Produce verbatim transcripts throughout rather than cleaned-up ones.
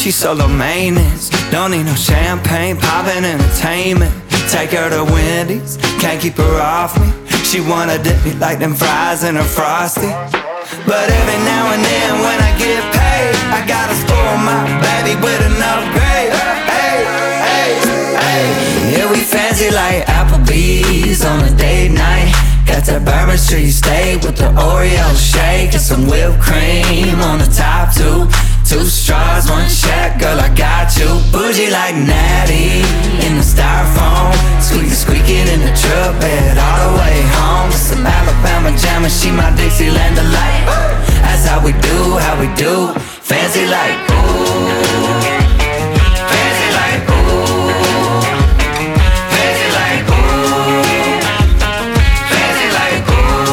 she's solo maintenance. Don't need no champagne, poppin' entertainment. Take her to Wendy's, can't keep her off me. She wanna dip me like them fries in a Frosty. But every now and then when I get paid, I gotta spoil my baby with an upgrade. Hey, hey, hey. Yeah, we fancy like Applebee's on a date night. Got that Bourbon Street steak with the Oreo shake and some whipped cream on the top two. Two straws, one check, girl, I got you. Bougie like Natty in the styrofoam, squeaky squeaking in the truck bed all the way home. Some Alabama jam and she my Dixieland delight. That's how we do, how we do. Fancy like ooh, fancy like ooh, fancy like ooh, fancy like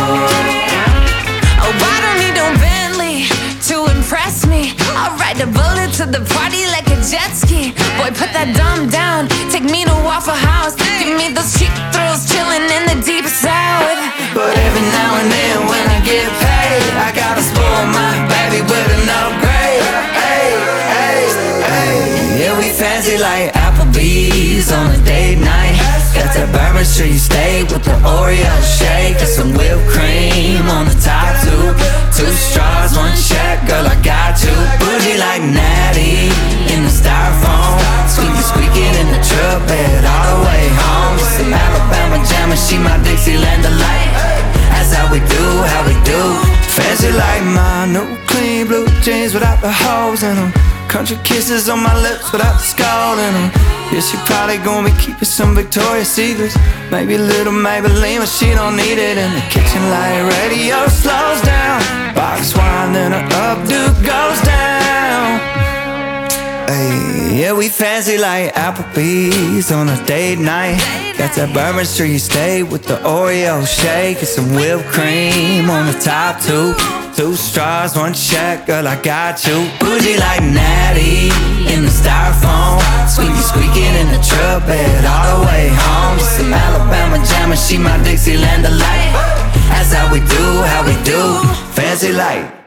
ooh. Oh, I don't need no Bentley to impress me. I'll ride the bullet to the party like a jet ski. Boy, put that dumb down, take me to Waffle House. Give me those cheap thrills, chillin' in the deep south. But every now and then when I get paid, I gotta spoil my baby with an upgrade. Hey, hey, hey. Yeah, we fancy like Applebee's on a date night. Got that Bourbon Street steak with the Oreo shake and some whipped cream on the top two. Two straws, one check, girl, I got you. Bougie like Natty in the styrofoam, squeaky squeaking in the truck bed all the way home. Some Alabama jam and she my Dixieland delight. That's how we do, how we do. Fancy like my new clean blue jeans without the holes in them. Country kisses on my lips without the skull in them. Yeah, she probably gonna be keeping some Victoria's Secrets, maybe a little Maybelline, but she don't need it. In the kitchen light radio slows down, box wine then her updo goes down. Hey, yeah, we fancy like Applebee's on a date night. Got that Bourbon Street steak with the Oreo shake and some whipped cream on the top two. Two straws, one check, girl, I got you. Bougie like Natty in the styrofoam, squeaky squeaking in the truck bed all the way home. Some Alabama jam and she my Dixieland delight. That's how we do, how we do. Fancy like